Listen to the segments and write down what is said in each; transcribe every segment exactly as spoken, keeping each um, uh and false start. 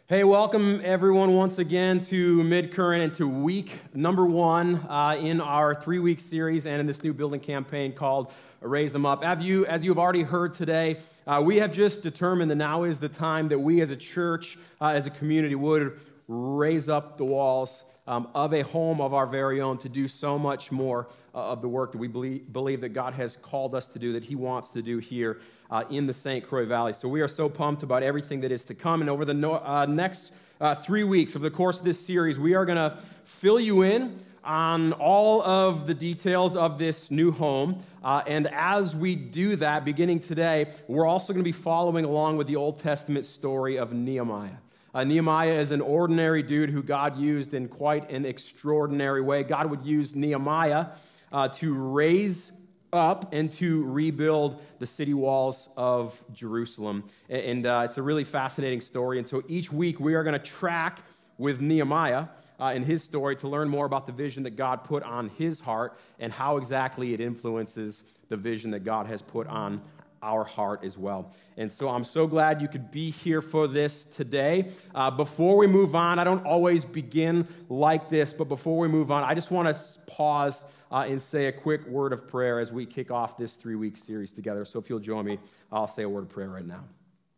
Hey, welcome everyone once again to Midcurrent and to week number one uh, in our three-week series and in this new building campaign called Raise Them Up. As you, as you have already heard today, uh, we have just determined that now is the time that we as a church, uh, as a community, would raise up the walls um, of a home of our very own to do so much more uh, of the work that we believe, believe that God has called us to do, that He wants to do here Uh, in the Saint Croix Valley. So we are so pumped about everything that is to come. And over the no, uh, next uh, three weeks, over the course of this series, we are going to fill you in on all of the details of this new home. Uh, and as we do that, beginning today, we're also going to be following along with the Old Testament story of Nehemiah. Uh, Nehemiah is an ordinary dude who God used in quite an extraordinary way. God would use Nehemiah uh, to raise up and to rebuild the city walls of Jerusalem. And uh, it's a really fascinating story. And so each week we are going to track with Nehemiah uh, in his story to learn more about the vision that God put on his heart and how exactly it influences the vision that God has put on our heart as well. And so I'm so glad you could be here for this today. Uh, before we move on, I don't always begin like this, but before we move on, I just want to pause uh, and say a quick word of prayer as we kick off this three-week series together. So if you'll join me, I'll say a word of prayer right now.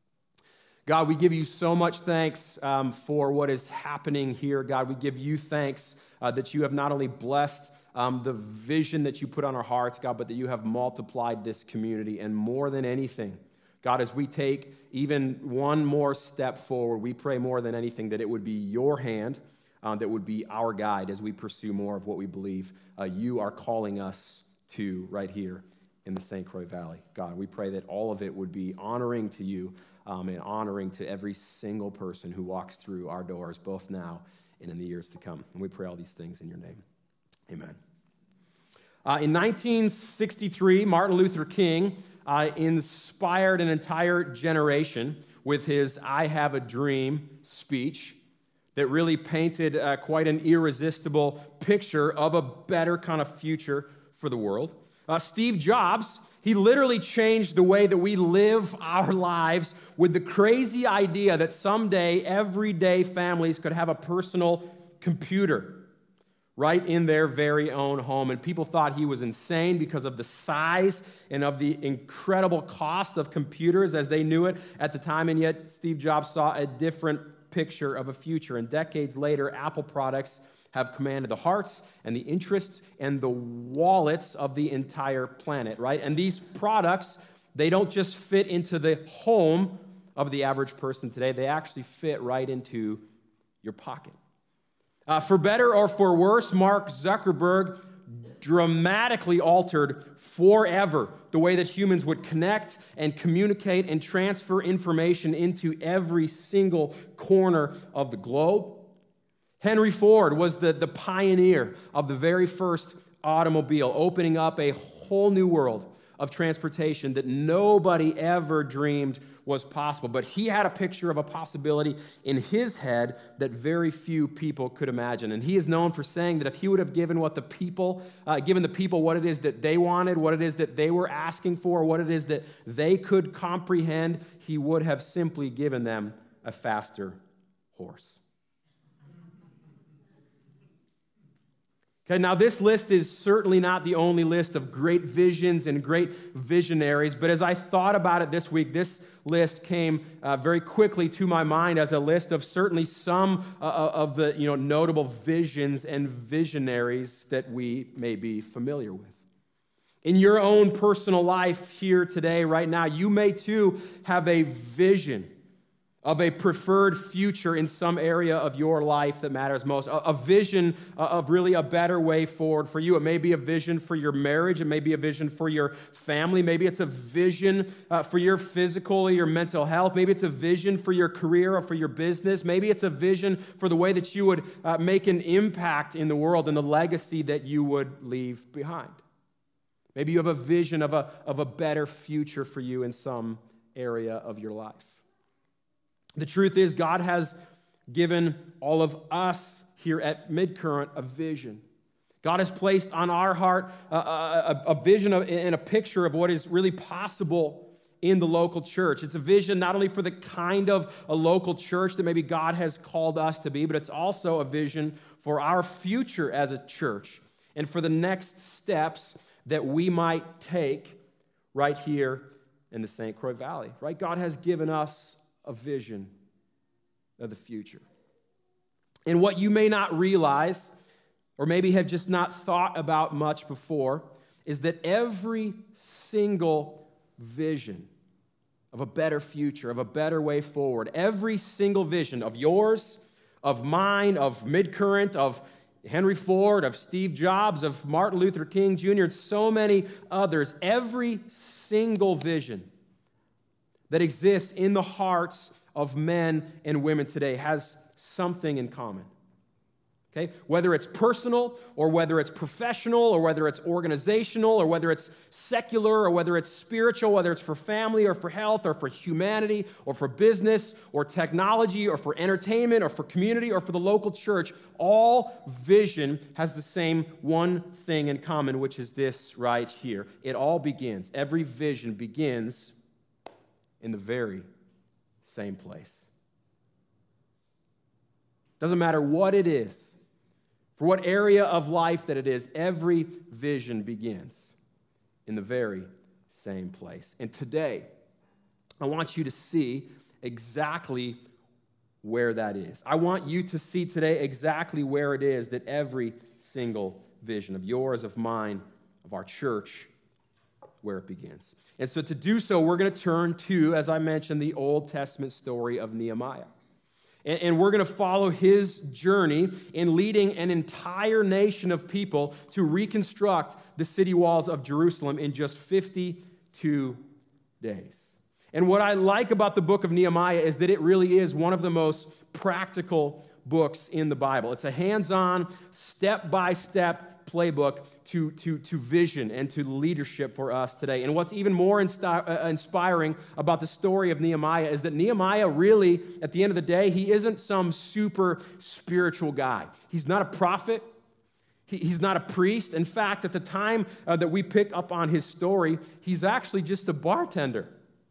God, we give you so much thanks um, for what is happening here. God, we give you thanks uh, that you have not only blessed um, the vision that you put on our hearts, God, but that you have multiplied this community. And more than anything, God, as we take even one more step forward, we pray more than anything that it would be your hand uh, that would be our guide as we pursue more of what we believe uh, you are calling us to right here in the Saint Croix Valley. God, we pray that all of it would be honoring to you um, and honoring to every single person who walks through our doors, both now and in the years to come. And we pray all these things in your name. Amen. Uh, in nineteen sixty-three, Martin Luther King uh, inspired an entire generation with his I Have a Dream speech that really painted uh, quite an irresistible picture of a better kind of future for the world. Uh, Steve Jobs, he literally changed the way that we live our lives with the crazy idea that someday everyday families could have a personal computer right in their very own home. And people thought he was insane because of the size and of the incredible cost of computers as they knew it at the time. And yet Steve Jobs saw a different picture of a future. And decades later, Apple products have commanded the hearts and the interests and the wallets of the entire planet, right? And these products, they don't just fit into the home of the average person today. They actually fit right into your pocket. Uh, for better or for worse, Mark Zuckerberg dramatically altered forever the way that humans would connect and communicate and transfer information into every single corner of the globe. Henry Ford was the, the pioneer of the very first automobile, opening up a whole new world of transportation that nobody ever dreamed was possible. But he had a picture of a possibility in his head that very few people could imagine. And he is known for saying that if he would have given what the people, uh, given the people what it is that they wanted, what it is that they were asking for, what it is that they could comprehend, he would have simply given them a faster horse. Okay, now this list is certainly not the only list of great visions and great visionaries, but as I thought about it this week, this list came uh, very quickly to my mind as a list of certainly some uh, of the you know notable visions and visionaries that we may be familiar with. In your own personal life here today, right now, you may too have a vision of a preferred future in some area of your life that matters most, a, a vision of really a better way forward for you. It may be a vision for your marriage. It may be a vision for your family. Maybe it's a vision uh, for your physical or your mental health. Maybe it's a vision for your career or for your business. Maybe it's a vision for the way that you would uh, make an impact in the world and the legacy that you would leave behind. Maybe you have a vision of a, of a better future for you in some area of your life. The truth is, God has given all of us here at Midcurrent a vision. God has placed on our heart a, a, a vision of, and a picture of what is really possible in the local church. It's a vision not only for the kind of a local church that maybe God has called us to be, but it's also a vision for our future as a church and for the next steps that we might take right here in the Saint Croix Valley, right? God has given us a vision of the future. And what you may not realize, or maybe have just not thought about much before, is that every single vision of a better future, of a better way forward, every single vision of yours, of mine, of Midcurrent, of Henry Ford, of Steve Jobs, of Martin Luther King Junior, and so many others, every single vision that exists in the hearts of men and women today has something in common. Okay? Whether it's personal, or whether it's professional, or whether it's organizational, or whether it's secular, or whether it's spiritual, whether it's for family, or for health, or for humanity, or for business, or technology, or for entertainment, or for community, or for the local church, all vision has the same one thing in common, which is this right here. It all begins, every vision begins in the very same place. Doesn't matter what it is, for what area of life that it is, every vision begins in the very same place. And today, I want you to see exactly where that is. I want you to see today exactly where it is that every single vision of yours, of mine, of our church, where it begins. And so to do so, we're going to turn to, as I mentioned, the Old Testament story of Nehemiah. And we're going to follow his journey in leading an entire nation of people to reconstruct the city walls of Jerusalem in just fifty-two days. And what I like about the book of Nehemiah is that it really is one of the most practical books in the Bible. It's a hands-on, step-by-step playbook to, to, to vision and to leadership for us today. And what's even more insti- uh, inspiring about the story of Nehemiah is that Nehemiah really, at the end of the day, he isn't some super spiritual guy. He's not a prophet. He, he's not a priest. In fact, at the time uh, that we pick up on his story, he's actually just a bartender.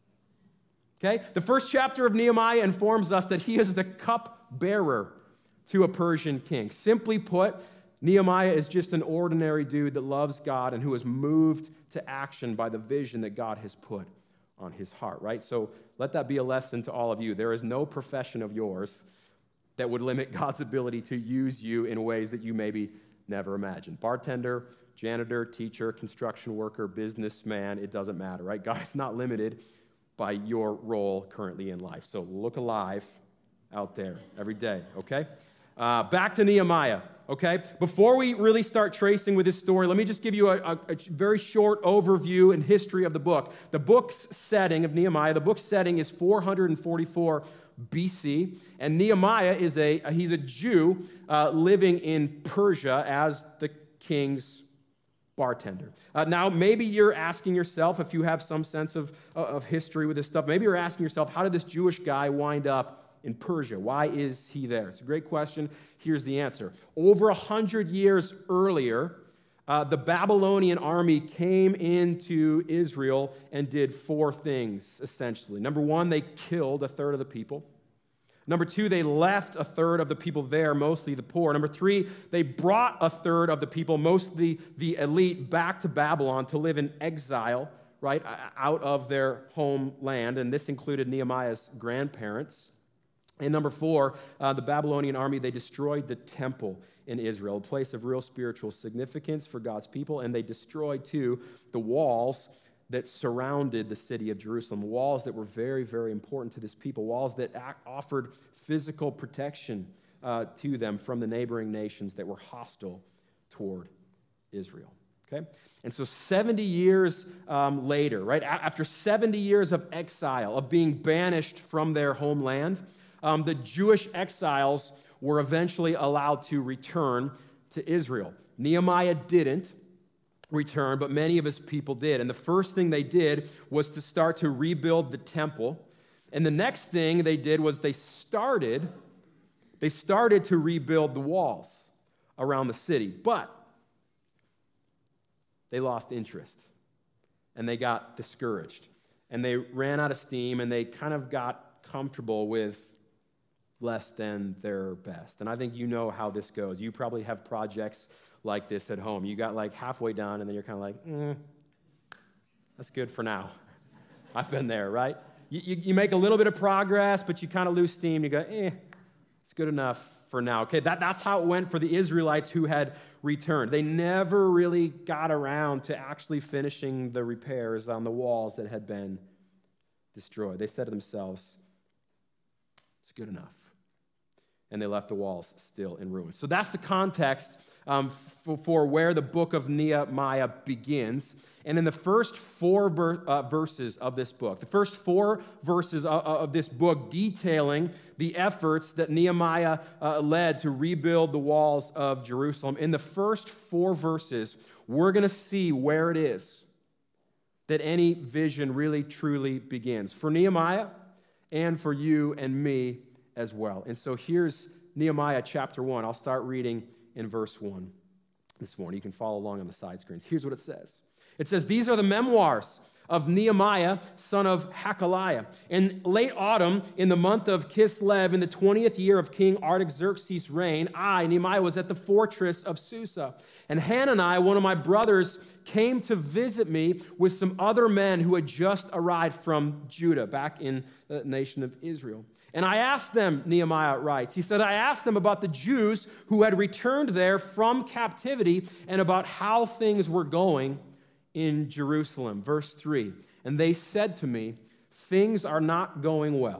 Okay? The first chapter of Nehemiah informs us that he is the cupbearer to a Persian king. Simply put, Nehemiah is just an ordinary dude that loves God and who is moved to action by the vision that God has put on his heart, right? So let that be a lesson to all of you. There is no profession of yours that would limit God's ability to use you in ways that you maybe never imagined. Bartender, janitor, teacher, construction worker, businessman, it doesn't matter, right? God is not limited by your role currently in life. So look alive out there every day, okay? Uh, back to Nehemiah, okay? Before we really start tracing with this story, let me just give you a, a, a very short overview and history of the book. The book's setting of Nehemiah, the book's setting is four forty-four B C, and Nehemiah is a, he's a Jew uh, living in Persia as the king's bartender. Uh, now, maybe you're asking yourself, if you have some sense of, of history with this stuff, maybe you're asking yourself, how did this Jewish guy wind up in Persia? Why is he there? It's a great question. Here's the answer. Over a hundred years earlier, uh, the Babylonian army came into Israel and did four things, essentially. Number one, they killed a third of the people. Number two, they left a third of the people there, mostly the poor. Number three, they brought a third of the people, mostly the elite, back to Babylon to live in exile, right, out of their homeland. And this included Nehemiah's grandparents. And number four, uh, the Babylonian army, they destroyed the temple in Israel, a place of real spiritual significance for God's people. And they destroyed, too, the walls that surrounded the city of Jerusalem, walls that were very, very important to this people, walls that act, offered physical protection uh, to them from the neighboring nations that were hostile toward Israel. Okay? And so seventy years um, later, right, after seventy years of exile, of being banished from their homeland, um, the Jewish exiles were eventually allowed to return to Israel. Nehemiah didn't return, but many of his people did. And the first thing they did was to start to rebuild the temple. And the next thing they did was they started, they started to rebuild the walls around the city. But they lost interest and they got discouraged. and they ran out of steam, and they kind of got comfortable with less than their best. And I think you know how this goes. You probably have projects like this at home. You got like halfway done, and then you're kind of like, mm, that's good for now. I've been there, right? You, you, you make a little bit of progress, but you kind of lose steam. You go, eh, it's good enough for now. Okay, that, that's how it went for the Israelites who had returned. They never really got around to actually finishing the repairs on the walls that had been destroyed. They said to themselves, it's good enough. And they left the walls still in ruins. So that's the context um, for, for where the book of Nehemiah begins. And in the first four ver- uh, verses of this book, the first four verses of, of this book detailing the efforts that Nehemiah uh, led to rebuild the walls of Jerusalem, in the first four verses, we're going to see where it is that any vision really, truly begins. For Nehemiah and for you and me as well. And so here's Nehemiah chapter one. I'll start reading in verse one this morning. You can follow along on the side screens. Here's what it says. It says, these are the memoirs of Nehemiah, son of Hakaliah. In late autumn, in the month of Kislev, in the twentieth year of King Artaxerxes' reign, I, Nehemiah, was at the fortress of Susa. And Hanani, one of my brothers, came to visit me with some other men who had just arrived from Judah, back in the nation of Israel. And I asked them, Nehemiah writes, he said, I asked them about the Jews who had returned there from captivity and about how things were going in Jerusalem. Verse three, and they said to me, things are not going well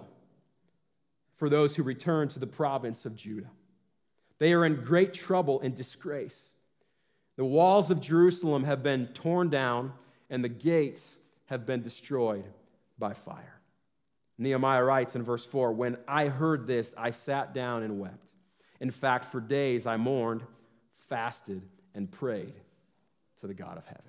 for those who return to the province of Judah. They are in great trouble and disgrace. The walls of Jerusalem have been torn down, and the gates have been destroyed by fire. Nehemiah writes in verse four, when I heard this, I sat down and wept. In fact, for days I mourned, fasted, and prayed to the God of heaven.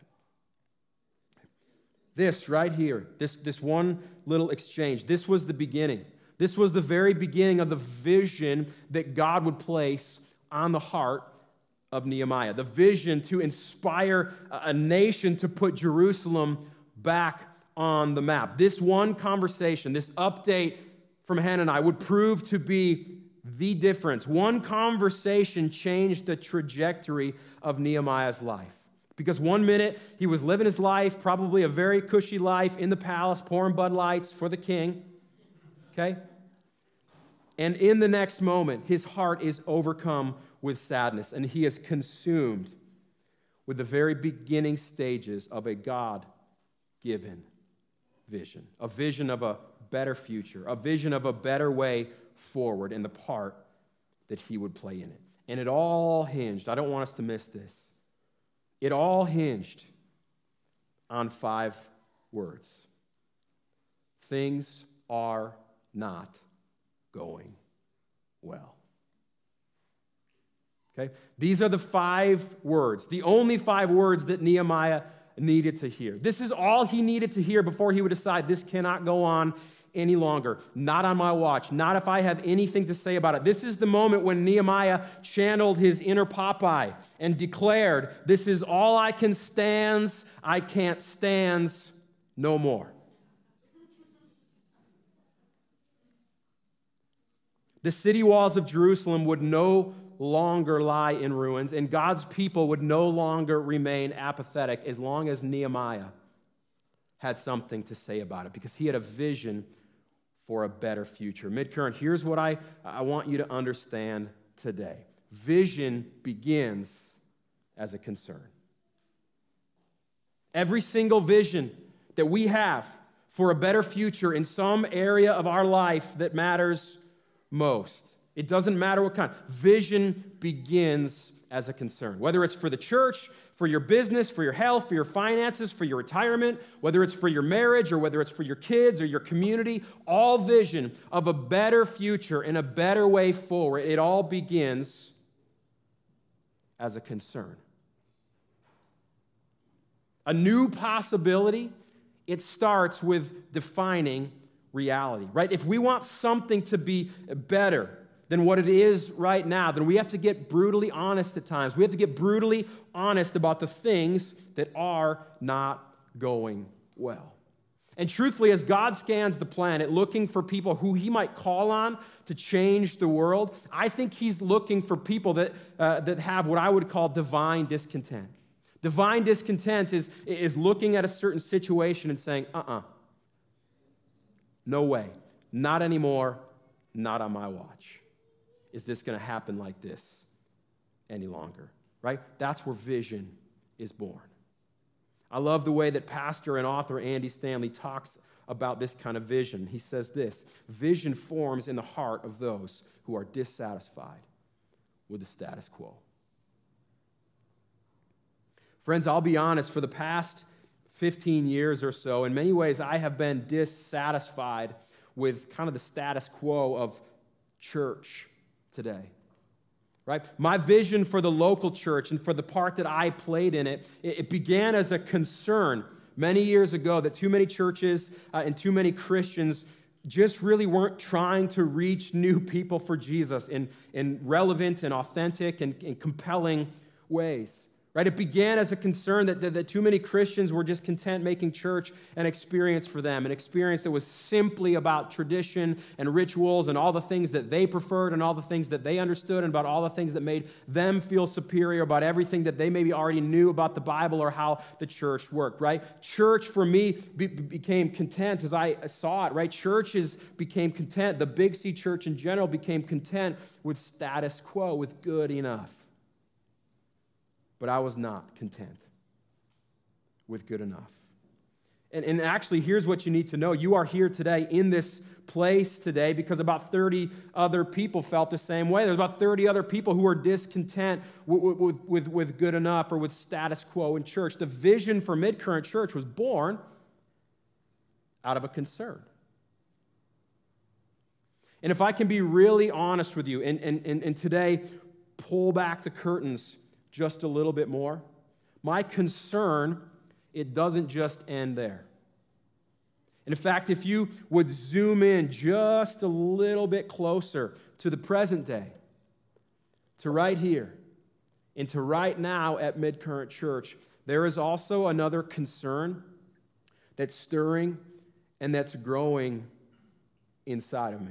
This right here, this, this one little exchange, this was the beginning. This was the very beginning of the vision that God would place on the heart of Nehemiah. The vision to inspire a nation to put Jerusalem back on the map. This one conversation, this update from Hanani would prove to be the difference. One conversation changed the trajectory of Nehemiah's life. Because one minute he was living his life, probably a very cushy life in the palace, pouring Bud Lights for the king, okay? And in the next moment, his heart is overcome with sadness, and he is consumed with the very beginning stages of a God-given vision, a vision of a better future, a vision of a better way forward, and the part that he would play in it. And it all hinged, I don't want us to miss this, it all hinged on five words. Things are not going well. Okay? These are the five words, the only five words that Nehemiah needed to hear. This is all he needed to hear before he would decide this cannot go on any longer. Not on my watch. Not if I have anything to say about it. This is the moment when Nehemiah channeled his inner Popeye and declared, this is all I can stands, I can't stands no more. The city walls of Jerusalem would no longer lie in ruins, and God's people would no longer remain apathetic as long as Nehemiah had something to say about it, because he had a vision for a better future. Midcurrent, here's what I, I want you to understand today. Vision begins as a concern. Every single vision that we have for a better future in some area of our life that matters most, it doesn't matter what kind, vision begins as a concern. Whether it's for the church, for your business, for your health, for your finances, for your retirement, whether it's for your marriage or whether it's for your kids or your community, all vision of a better future and a better way forward, it all begins as a concern. A new possibility, it starts with defining reality, right? If we want something to be better than what it is right now, then we have to get brutally honest at times. We have to get brutally honest about the things that are not going well. And truthfully, as God scans the planet, looking for people who he might call on to change the world, I think he's looking for people that, uh, that have what I would call divine discontent. Divine discontent is, is looking at a certain situation and saying, uh-uh, no way, not anymore, not on my watch. Is this going to happen like this any longer, right? That's where vision is born. I love the way that pastor and author Andy Stanley talks about this kind of vision. He says this: vision forms in the heart of those who are dissatisfied with the status quo. Friends, I'll be honest, for the past fifteen years or so, in many ways I have been dissatisfied with kind of the status quo of church today. Right? My vision for the local church and for the part that I played in it, it began as a concern many years ago that too many churches uh, and too many Christians just really weren't trying to reach new people for Jesus in, in relevant and authentic and, and compelling ways. Right? It began as a concern that, that, that too many Christians were just content making church an experience for them, an experience that was simply about tradition and rituals and all the things that they preferred and all the things that they understood and about all the things that made them feel superior, about everything that they maybe already knew about the Bible or how the church worked, right? Church, for me, be, became content as I saw it, right? Churches became content. The Big C church in general became content with status quo, with good enough. But I was not content with good enough. And, and actually, here's what you need to know. You are here today in this place today because about thirty other people felt the same way. There's about thirty other people who are discontent with, with, with, with good enough or with status quo in church. The vision for Midcurrent Church was born out of a concern. And if I can be really honest with you, and, and, and, and today pull back the curtains just a little bit more, my concern, it doesn't just end there. And in fact, if you would zoom in just a little bit closer to the present day, to right here, and to right now at Midcurrent Church, there is also another concern that's stirring and that's growing inside of me.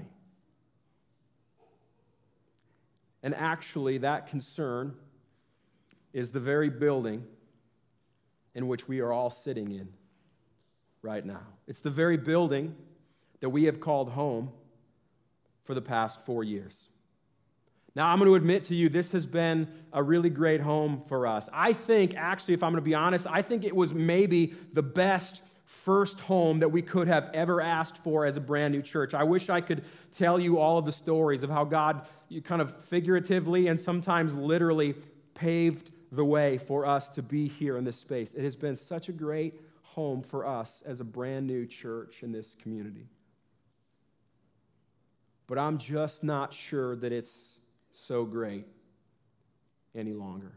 And actually, that concern is the very building in which we are all sitting in right now. It's the very building that we have called home for the past four years. Now, I'm going to admit to you, this has been a really great home for us. I think, actually, if I'm going to be honest, I think it was maybe the best first home that we could have ever asked for as a brand new church. I wish I could tell you all of the stories of how God kind of figuratively and sometimes literally paved the way for us to be here in this space. It has been such a great home for us as a brand new church in this community. But I'm just not sure that it's so great any longer.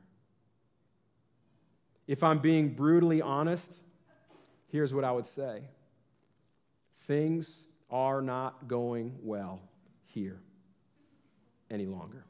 If I'm being brutally honest, here's what I would say. Things are not going well here any longer.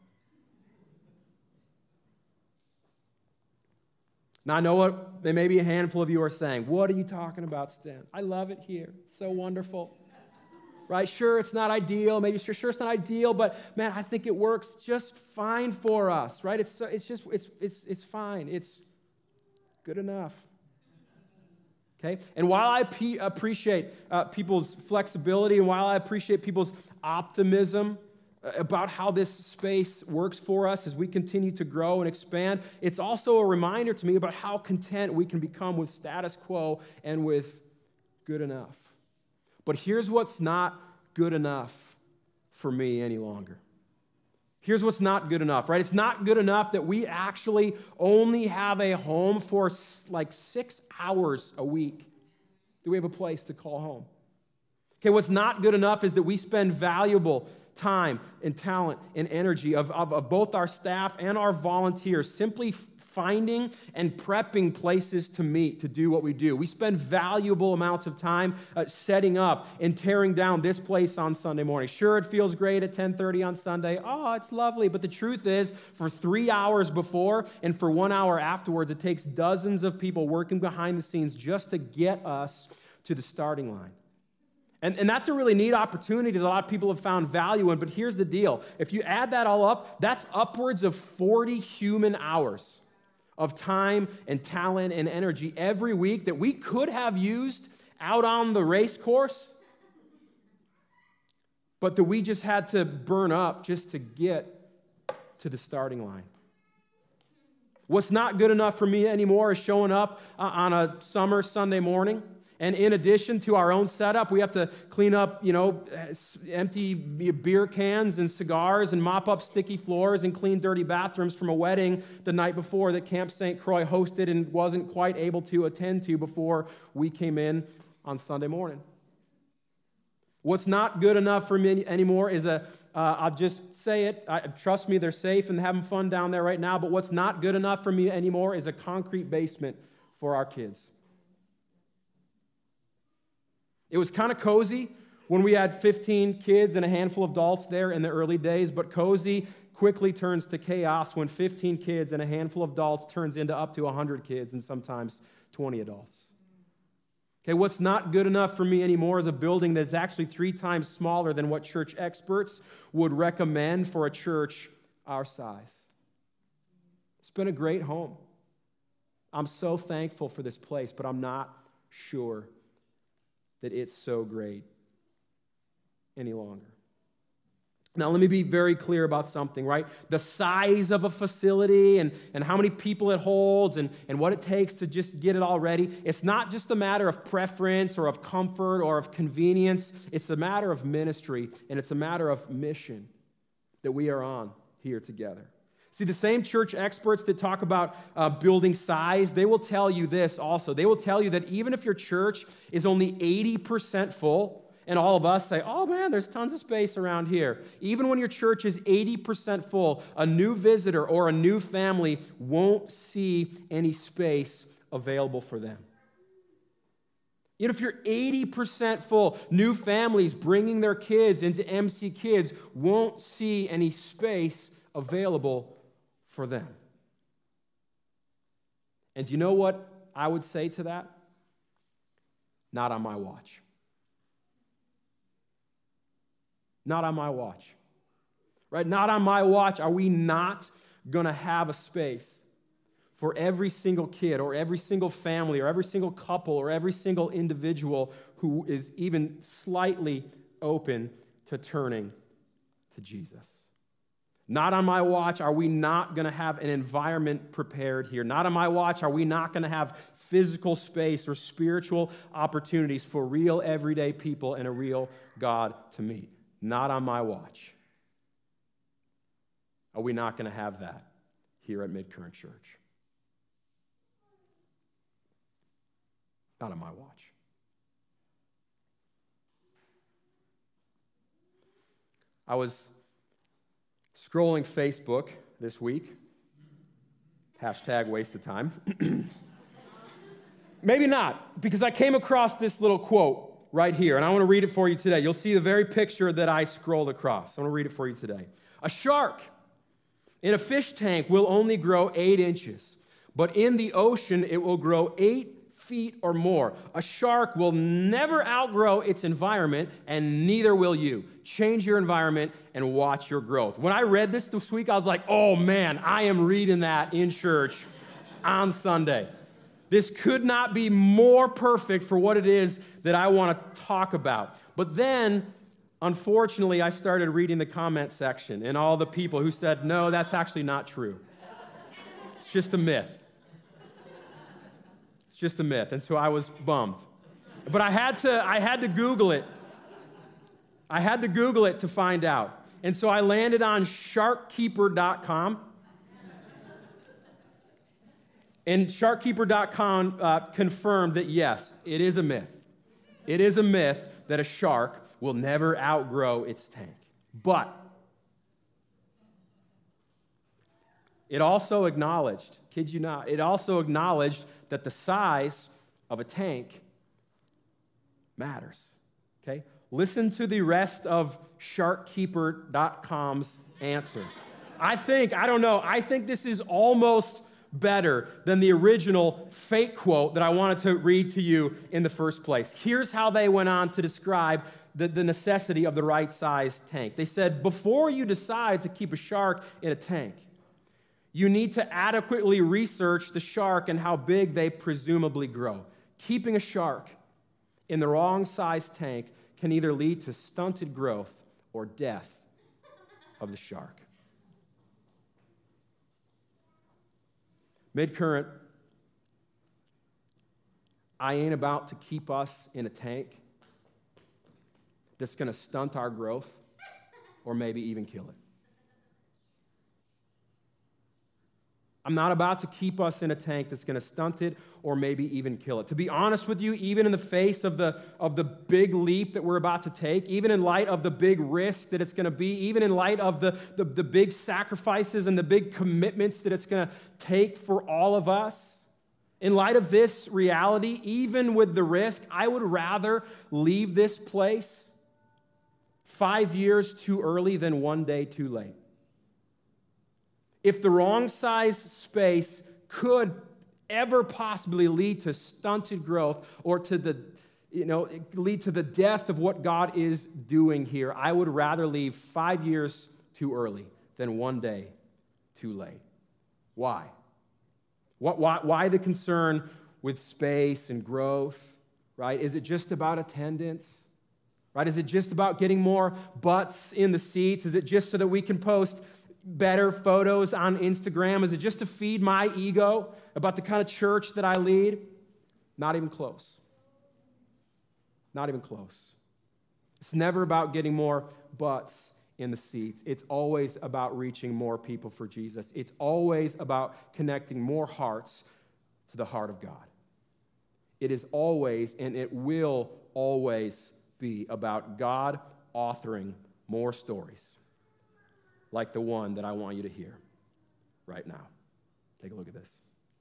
Now, I know what there may be a handful of you are saying. What are you talking about, Stan? I love it here. It's so wonderful. Right? Sure, it's not ideal. Maybe sure, sure it's not ideal, but man, I think it works just fine for us, right? It's it's just it's it's it's fine. It's good enough. Okay? And while I pe- appreciate uh, people's flexibility and while I appreciate people's optimism about how this space works for us as we continue to grow and expand, it's also a reminder to me about how content we can become with status quo and with good enough. But here's what's not good enough for me any longer. Here's what's not good enough, right? It's not good enough that we actually only have a home for like six hours a week. Do we have a place to call home? Okay, what's not good enough is that we spend valuable time and talent and energy of, of, of both our staff and our volunteers simply finding and prepping places to meet, to do what we do. We spend valuable amounts of time uh, setting up and tearing down this place on Sunday morning. Sure, it feels great at ten thirty on Sunday. Oh, it's lovely. But the truth is, for three hours before and for one hour afterwards, it takes dozens of people working behind the scenes just to get us to the starting line. And, and that's a really neat opportunity that a lot of people have found value in, but here's the deal. If you add that all up, that's upwards of forty human hours of time and talent and energy every week that we could have used out on the race course, but that we just had to burn up just to get to the starting line. What's not good enough for me anymore is showing up uh, on a summer Sunday morning. And in addition to our own setup, we have to clean up, you know, empty beer cans and cigars and mop up sticky floors and clean dirty bathrooms from a wedding the night before that Camp Saint Croix hosted and wasn't quite able to attend to before we came in on Sunday morning. What's not good enough for me anymore is a, uh, I'll just say it, I, trust me, they're safe and having fun down there right now, but what's not good enough for me anymore is a concrete basement for our kids. It was kind of cozy when we had fifteen kids and a handful of adults there in the early days, but cozy quickly turns to chaos when fifteen kids and a handful of adults turns into up to one hundred kids and sometimes twenty adults. Okay, what's not good enough for me anymore is a building that's actually three times smaller than what church experts would recommend for a church our size. It's been a great home. I'm so thankful for this place, but I'm not sure that it's so great any longer. Now, let me be very clear about something, right? The size of a facility and, and how many people it holds and, and what it takes to just get it all ready, it's not just a matter of preference or of comfort or of convenience. It's a matter of ministry, and it's a matter of mission that we are on here together. See, the same church experts that talk about uh, building size, they will tell you this also. They will tell you that even if your church is only eighty percent full, and all of us say, oh man, there's tons of space around here. Even when your church is eighty percent full, a new visitor or a new family won't see any space available for them. Even if you're eighty percent full, new families bringing their kids into M C Kids won't see any space available for them. And do you know what I would say to that? Not on my watch. Not on my watch. Right? Not on my watch are we not going to have a space for every single kid or every single family or every single couple or every single individual who is even slightly open to turning to Jesus. Not on my watch are we not going to have an environment prepared here. Not on my watch are we not going to have physical space or spiritual opportunities for real everyday people and a real God to meet. Not on my watch are we not going to have that here at Mid-Current Church. Not on my watch. I was scrolling Facebook this week. Hashtag waste of time. Maybe not, because I came across this little quote right here, and I want to read it for you today. You'll see the very picture that I scrolled across. I want to read it for you today. A shark in a fish tank will only grow eight inches, but in the ocean it will grow eight feet or more. A shark will never outgrow its environment, and neither will you. Change your environment and watch your growth. When I read this this week, I was like, oh man, I am reading that in church on Sunday. This could not be more perfect for what it is that I want to talk about. But then, unfortunately, I started reading the comment section and all the people who said, no, that's actually not true. It's just a myth. Just a myth, and so I was bummed. But I had to, I had to Google it. I had to Google it to find out. And so I landed on shark keeper dot com. And shark keeper dot com uh, confirmed that, yes, it is a myth. It is a myth that a shark will never outgrow its tank. But it also acknowledged, kid you not, it also acknowledged that the size of a tank matters, okay? Listen to the rest of shark keeper dot com's answer. I think, I don't know, I think this is almost better than the original fake quote that I wanted to read to you in the first place. Here's how they went on to describe the, the necessity of the right-sized tank. They said, before you decide to keep a shark in a tank, you need to adequately research the shark and how big they presumably grow. Keeping a shark in the wrong size tank can either lead to stunted growth or death of the shark. Midcurrent, I ain't about to keep us in a tank that's going to stunt our growth or maybe even kill it. I'm not about to keep us in a tank that's going to stunt it or maybe even kill it. To be honest with you, even in the face of the, of the big leap that we're about to take, even in light of the big risk that it's going to be, even in light of the, the, the big sacrifices and the big commitments that it's going to take for all of us, in light of this reality, even with the risk, I would rather leave this place five years too early than one day too late. If the wrong size space could ever possibly lead to stunted growth or to the, you know, lead to the death of what God is doing here, I would rather leave five years too early than one day too late. Why? What, why, why the concern with space and growth, right? Is it just about attendance? Right? Is it just about getting more butts in the seats? Is it just so that we can post better photos on Instagram? Is it just to feed my ego about the kind of church that I lead? Not even close. Not even close. It's never about getting more butts in the seats. It's always about reaching more people for Jesus. It's always about connecting more hearts to the heart of God. It is always, and it will always be about God authoring more stories like the one that I want you to hear right now. Take a look at this.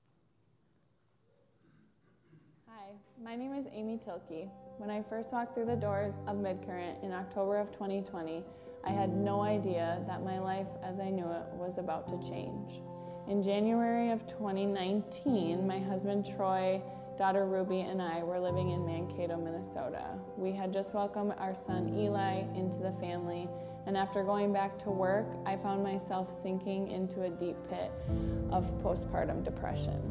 Hi, my name is Amy Tilke. When I first walked through the doors of Midcurrent in October of twenty twenty, I had no idea that my life as I knew it was about to change. In January of twenty nineteen, my husband Troy, daughter Ruby, and I were living in Mankato, Minnesota. We had just welcomed our son Eli into the family, and after going back to work, I found myself sinking into a deep pit of postpartum depression.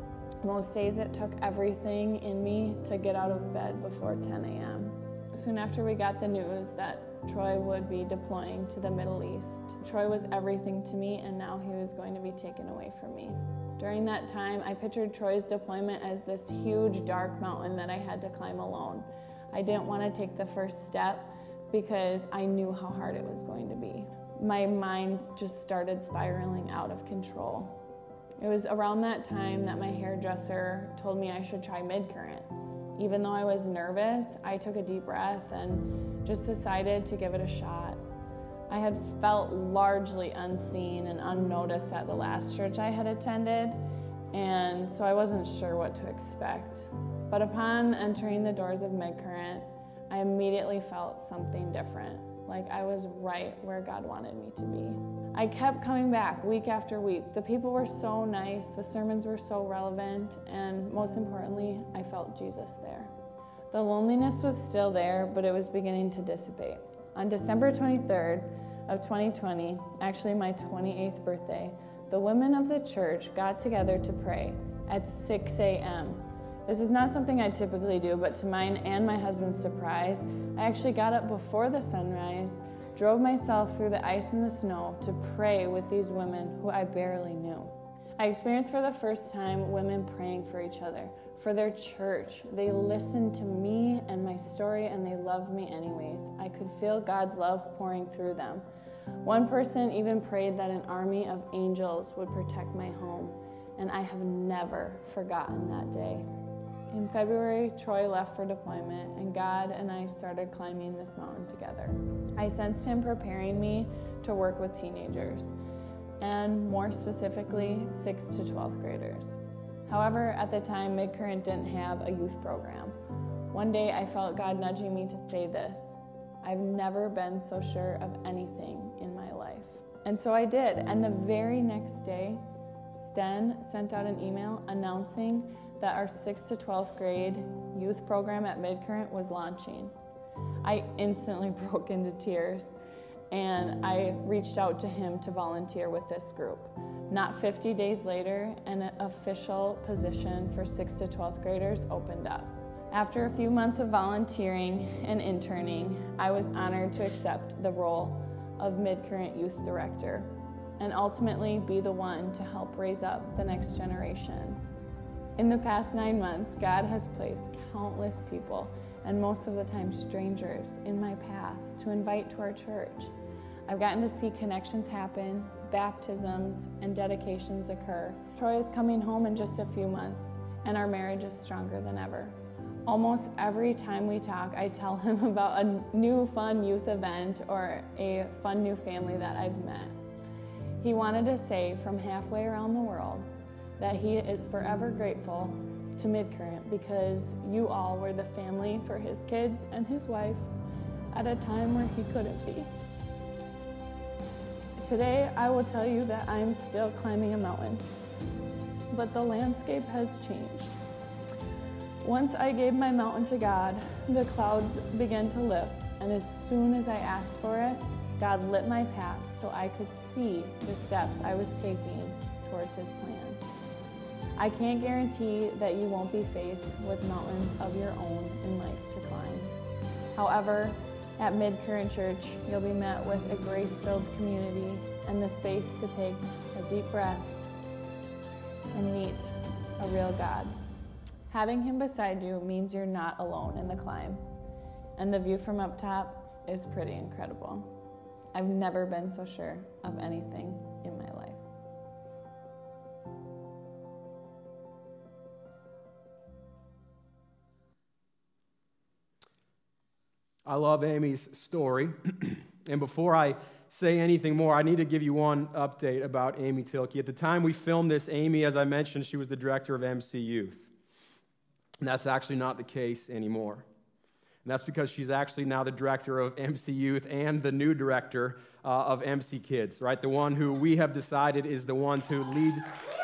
Most days it took everything in me to get out of bed before ten a.m. Soon after we got the news that Troy would be deploying to the Middle East, Troy was everything to me, and now he was going to be taken away from me. During that time, I pictured Troy's deployment as this huge dark mountain that I had to climb alone. I didn't want to take the first step because I knew how hard it was going to be. My mind just started spiraling out of control. It was around that time that my hairdresser told me I should try Midcurrent. Even though I was nervous, I took a deep breath and just decided to give it a shot. I had felt largely unseen and unnoticed at the last church I had attended, and so I wasn't sure what to expect. But upon entering the doors of Midcurrent, I immediately felt something different, like I was right where God wanted me to be. I kept coming back week after week. The people were so nice, the sermons were so relevant, and most importantly, I felt Jesus there. The loneliness was still there, but it was beginning to dissipate. On December twenty-third of twenty twenty, actually my twenty-eighth birthday, the women of the church got together to pray at six a.m. This is not something I typically do, but to mine and my husband's surprise, I actually got up before the sunrise, drove myself through the ice and the snow to pray with these women who I barely knew. I experienced for the first time women praying for each other, for their church. They listened to me and my story, and they loved me anyways. I could feel God's love pouring through them. One person even prayed that an army of angels would protect my home, and I have never forgotten that day. In February, Troy left for deployment, and God and I started climbing this mountain together. I sensed him preparing me to work with teenagers, and more specifically, sixth to twelfth graders. However, at the time, Midcurrent didn't have a youth program. One day, I felt God nudging me to say this: I've never been so sure of anything in my life. And so I did, and the very next day, Sten sent out an email announcing that our sixth to twelfth grade youth program at Midcurrent was launching. I instantly broke into tears, and I reached out to him to volunteer with this group. Not fifty days later, an official position for sixth to twelfth graders opened up. After a few months of volunteering and interning, I was honored to accept the role of Midcurrent Youth Director and ultimately be the one to help raise up the next generation. In the past nine months, God has placed countless people, and most of the time strangers, in my path to invite to our church. I've gotten to see connections happen, baptisms, and dedications occur. Troy is coming home in just a few months, and our marriage is stronger than ever. Almost every time we talk, I tell him about a new fun youth event or a fun new family that I've met. He wanted to say from halfway around the world that he is forever grateful to Midcurrent because you all were the family for his kids and his wife at a time where he couldn't be. Today, I will tell you that I'm still climbing a mountain, but the landscape has changed. Once I gave my mountain to God, the clouds began to lift, and as soon as I asked for it, God lit my path so I could see the steps I was taking towards his plan. I can't guarantee that you won't be faced with mountains of your own in life to climb. However, at Midcurrent Church, you'll be met with a grace-filled community and the space to take a deep breath and meet a real God. Having him beside you means you're not alone in the climb, and the view from up top is pretty incredible. I've never been so sure of anything in my life. I love Amy's story, and before I say anything more, I need to give you one update about Amy Tilke. At the time we filmed this, Amy, as I mentioned, she was the director of M C Youth. And that's actually not the case anymore. And that's because she's actually now the director of M C Youth and the new director uh, of M C Kids, right? The one who we have decided is the one to lead,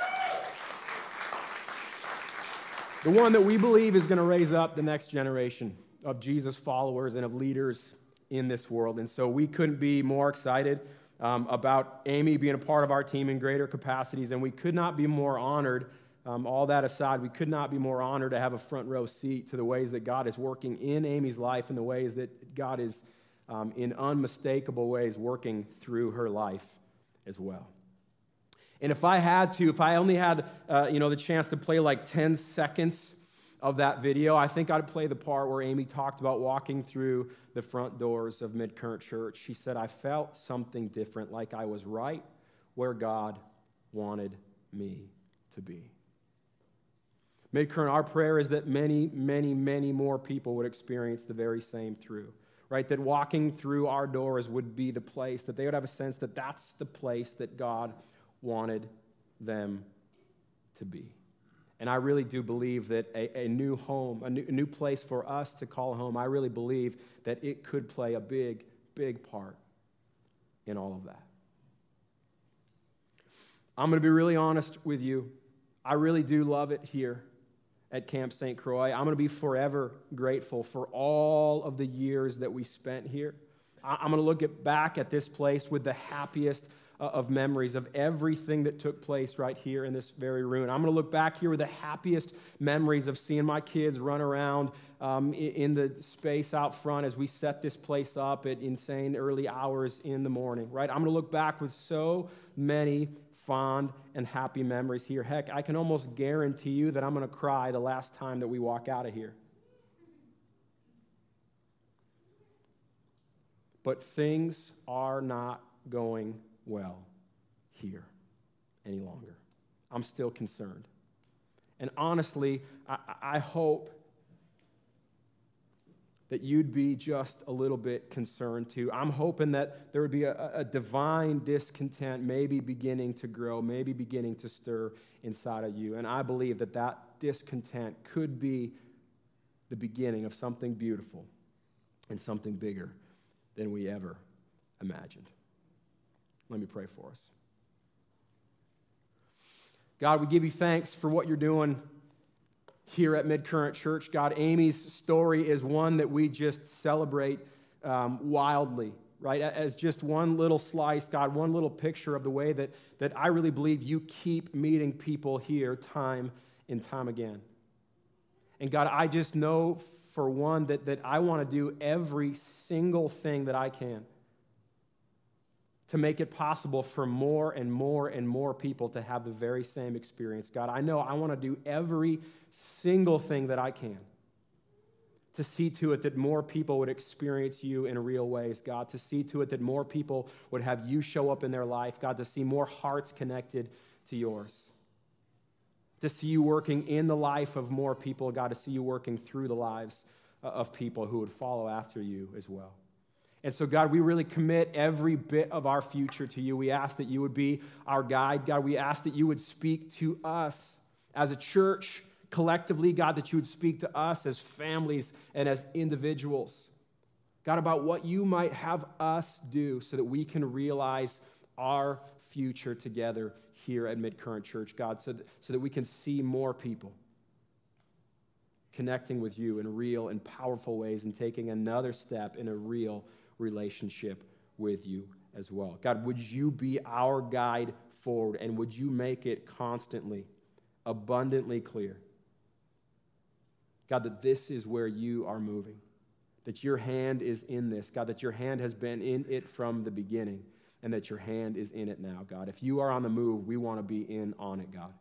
the one that we believe is going to raise up the next generation of Jesus followers and of leaders in this world. And so we couldn't be more excited um, about Amy being a part of our team in greater capacities, and we could not be more honored. Um, all that aside, we could not be more honored to have a front row seat to the ways that God is working in Amy's life and the ways that God is, um, in unmistakable ways, working through her life as well. And if I had to, if I only had, uh, you know, the chance to play like ten seconds of that video, I think I'd play the part where Amy talked about walking through the front doors of Midcurrent Church. She said, I felt something different, like I was right where God wanted me to be. Midcurrent, our prayer is that many, many, many more people would experience the very same through, right? That walking through our doors would be the place, that they would have a sense that that's the place that God wanted them to be. And I really do believe that a, a new home, a new, a new place for us to call home, I really believe that it could play a big, big part in all of that. I'm going to be really honest with you. I really do love it here at Camp Saint Croix. I'm going to be forever grateful for all of the years that we spent here. I'm going to look at, back at this place with the happiest of memories of everything that took place right here in this very room. I'm going to look back here with the happiest memories of seeing my kids run around um, in the space out front as we set this place up at insane early hours in the morning, right? I'm going to look back with so many fond and happy memories here. Heck, I can almost guarantee you that I'm going to cry the last time that we walk out of here. But things are not going well here any longer. I'm still concerned. And honestly, I, I hope that you'd be just a little bit concerned too. I'm hoping that there would be a, a divine discontent maybe beginning to grow, maybe beginning to stir inside of you. And I believe that that discontent could be the beginning of something beautiful and something bigger than we ever imagined. Let me pray for us. God, we give you thanks for what you're doing here at Midcurrent Church. God, Amy's story is one that we just celebrate um, wildly, right? As just one little slice, God, one little picture of the way that, that I really believe you keep meeting people here time and time again. And God, I just know for one that, that I want to do every single thing that I can to make it possible for more and more and more people to have the very same experience. God, I know I want to do every single thing that I can to see to it that more people would experience you in real ways, God, to see to it that more people would have you show up in their life, God, to see more hearts connected to yours, to see you working in the life of more people, God, to see you working through the lives of people who would follow after you as well. And so, God, we really commit every bit of our future to you. We ask that you would be our guide. God, we ask that you would speak to us as a church collectively, God, that you would speak to us as families and as individuals, God, about what you might have us do so that we can realize our future together here at Midcurrent Church, God, so that, so that we can see more people connecting with you in real and powerful ways and taking another step in a real relationship with you as well. God, would you be our guide forward, and would you make it constantly, abundantly clear, God, that this is where you are moving, that your hand is in this, God, that your hand has been in it from the beginning, and that your hand is in it now, God. If you are on the move, we want to be in on it, God.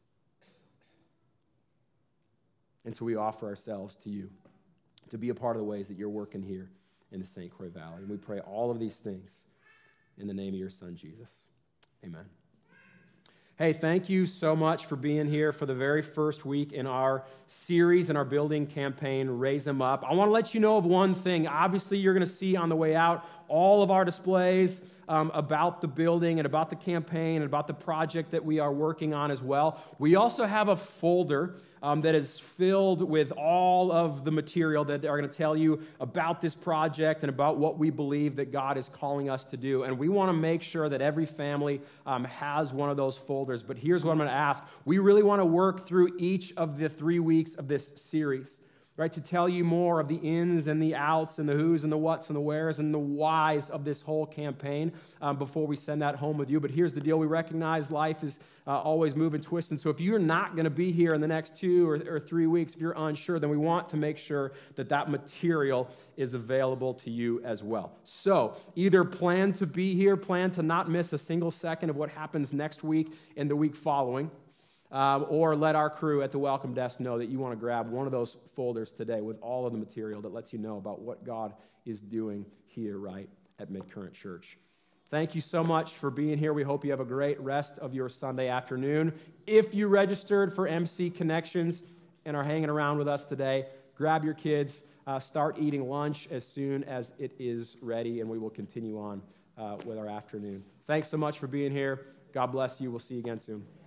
And so we offer ourselves to you to be a part of the ways that you're working here in the Saint Croix Valley. And we pray all of these things in the name of your Son, Jesus. Amen. Hey, thank you so much for being here for the very first week in our series and our building campaign, Raise Them Up. I want to let you know of one thing. Obviously, you're going to see on the way out all of our displays um, about the building and about the campaign and about the project that we are working on as well. We also have a folder um, that is filled with all of the material that are going to tell you about this project and about what we believe that God is calling us to do. And we want to make sure that every family um, has one of those folders. But here's what I'm going to ask. We really want to work through each of the three weeks of this series, right, to tell you more of the ins and the outs and the who's and the what's and the where's and the whys of this whole campaign um, before we send that home with you. But here's the deal. We recognize life is uh, always moving, twisting. So if you're not going to be here in the next two or, or three weeks, if you're unsure, then we want to make sure that that material is available to you as well. So either plan to be here, plan to not miss a single second of what happens next week and the week following, Um, or let our crew at the welcome desk know that you want to grab one of those folders today with all of the material that lets you know about what God is doing here right at Midcurrent Church. Thank you so much for being here. We hope you have a great rest of your Sunday afternoon. If you registered for M C Connections and are hanging around with us today, grab your kids, uh, start eating lunch as soon as it is ready, and we will continue on uh, with our afternoon. Thanks so much for being here. God bless you. We'll see you again soon.